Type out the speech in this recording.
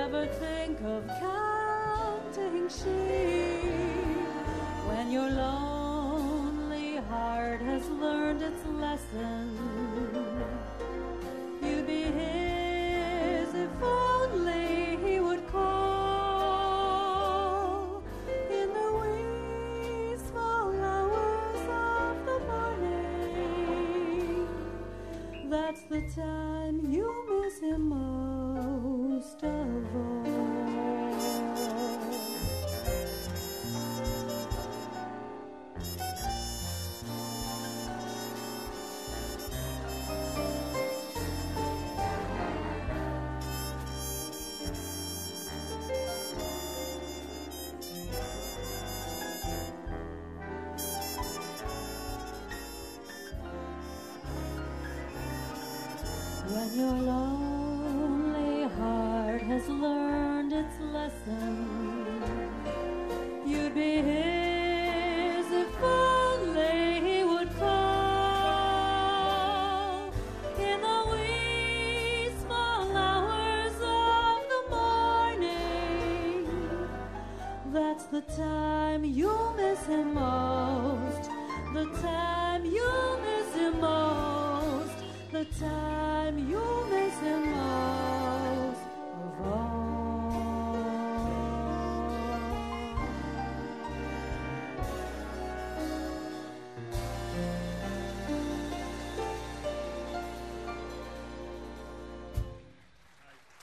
never think of counting sheep. When your lonely heart has learned its lesson, you'd be his if only he would call in the wee small hours of the morning. That's the time you miss him most of all. When your lonely heart has learned its lesson, you'd be his if only he would call in the wee small hours of the morning. That's the time you'll miss him most, the time you'll miss him most, the time